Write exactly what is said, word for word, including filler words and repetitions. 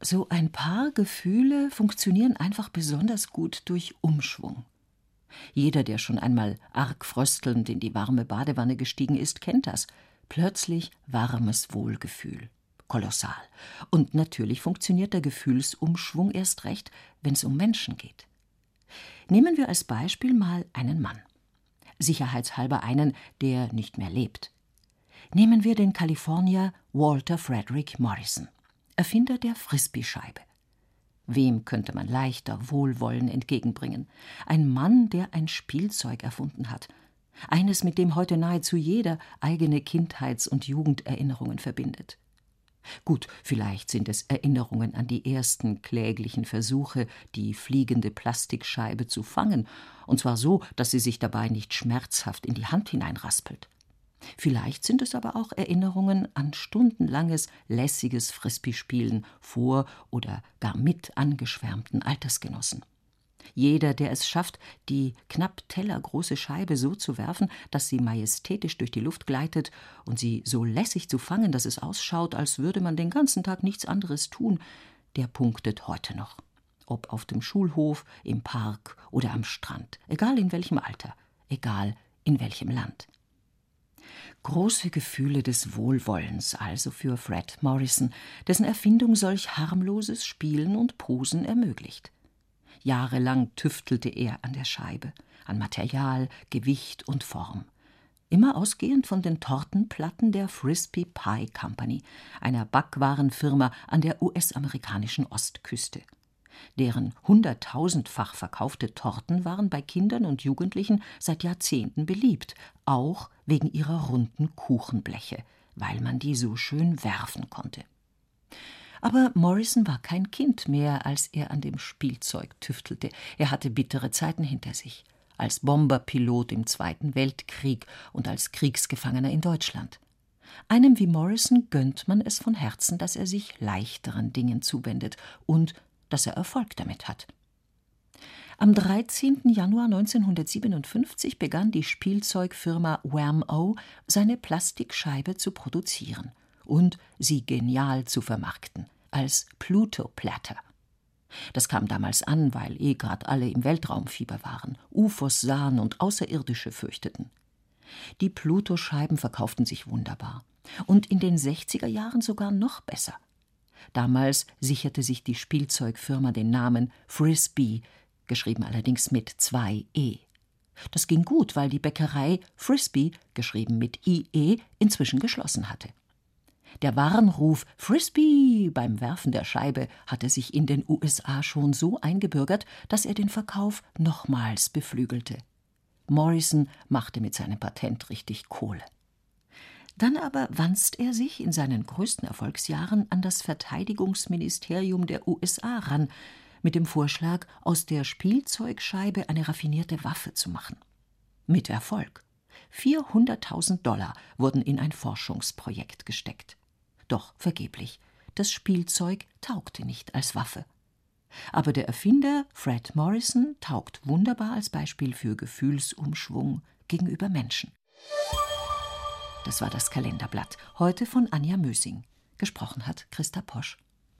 So ein paar Gefühle funktionieren einfach besonders gut durch Umschwung. Jeder, der schon einmal arg fröstelnd in die warme Badewanne gestiegen ist, kennt das. Plötzlich warmes Wohlgefühl. Kolossal. Und natürlich funktioniert der Gefühlsumschwung erst recht, wenn es um Menschen geht. Nehmen wir als Beispiel mal einen Mann. Sicherheitshalber einen, der nicht mehr lebt. Nehmen wir den Kalifornier Walter Frederick Morrison, Erfinder der Frisbee-Scheibe. Wem könnte man leichter Wohlwollen entgegenbringen? Ein Mann, der ein Spielzeug erfunden hat. Eines, mit dem heute nahezu jeder eigene Kindheits- und Jugenderinnerungen verbindet. Gut, vielleicht sind es Erinnerungen an die ersten kläglichen Versuche, die fliegende Plastikscheibe zu fangen, und zwar so, dass sie sich dabei nicht schmerzhaft in die Hand hineinraspelt. Vielleicht sind es aber auch Erinnerungen an stundenlanges, lässiges Frisbee-Spielen vor oder gar mit angeschwärmten Altersgenossen. Jeder, der es schafft, die knapp tellergroße Scheibe so zu werfen, dass sie majestätisch durch die Luft gleitet und sie so lässig zu fangen, dass es ausschaut, als würde man den ganzen Tag nichts anderes tun, der punktet heute noch. Ob auf dem Schulhof, im Park oder am Strand, egal in welchem Alter, egal in welchem Land. Große Gefühle des Wohlwollens also für Fred Morrison, dessen Erfindung solch harmloses Spielen und Posen ermöglicht. Jahrelang tüftelte er an der Scheibe, an Material, Gewicht und Form. Immer ausgehend von den Tortenplatten der Frisbee Pie Company, einer Backwarenfirma an der U S-amerikanischen Ostküste. Deren hunderttausendfach verkaufte Torten waren bei Kindern und Jugendlichen seit Jahrzehnten beliebt, auch wegen ihrer runden Kuchenbleche, weil man die so schön werfen konnte. Aber Morrison war kein Kind mehr, als er an dem Spielzeug tüftelte. Er hatte bittere Zeiten hinter sich, als Bomberpilot im Zweiten Weltkrieg und als Kriegsgefangener in Deutschland. Einem wie Morrison gönnt man es von Herzen, dass er sich leichteren Dingen zuwendet und dass er Erfolg damit hat. Am dreizehnten Januar neunzehnhundertsiebenundfünfzig begann die Spielzeugfirma Wham-O seine Plastikscheibe zu produzieren und sie genial zu vermarkten, als Pluto Platter. Das kam damals an, weil eh grad alle im Weltraumfieber waren, U F Os sahen und Außerirdische fürchteten. Die Pluto-Scheiben verkauften sich wunderbar und in den sechziger Jahren sogar noch besser. Damals sicherte sich die Spielzeugfirma den Namen Frisbee, geschrieben allerdings mit zwei E. Das ging gut, weil die Bäckerei Frisbee, geschrieben mit I E, inzwischen geschlossen hatte. Der Warnruf Frisbee beim Werfen der Scheibe hatte sich in den U S A schon so eingebürgert, dass er den Verkauf nochmals beflügelte. Morrison machte mit seinem Patent richtig Kohle. Dann aber wanzt er sich in seinen größten Erfolgsjahren an das Verteidigungsministerium der U S A ran, mit dem Vorschlag, aus der Spielzeugscheibe eine raffinierte Waffe zu machen. Mit Erfolg. vierhunderttausend Dollar wurden in ein Forschungsprojekt gesteckt. Doch vergeblich. Das Spielzeug taugte nicht als Waffe. Aber der Erfinder Fred Morrison taugt wunderbar als Beispiel für Gefühlsumschwung gegenüber Menschen. Das war das Kalenderblatt, heute von Anja Mösing. Gesprochen hat Christa Posch.